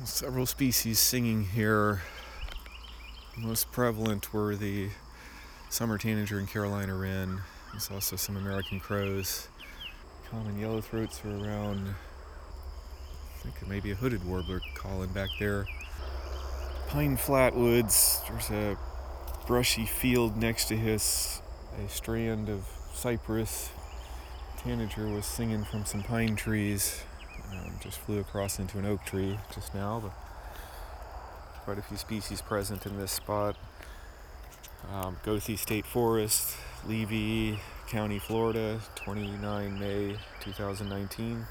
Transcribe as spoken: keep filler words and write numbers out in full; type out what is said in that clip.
Several species singing here. Most prevalent were the summer tanager and Carolina wren. There's also some American crows. Common yellowthroats are around. I think maybe a hooded warbler calling back there. Pine flatwoods. There's a brushy field next to his, a strand of cypress. Tanager was singing from some pine trees. Um, just flew across into an oak tree just now, but quite a few species present in this spot. Um, Goethe State Forest, Levy County, Florida, twenty-nine May two thousand nineteen.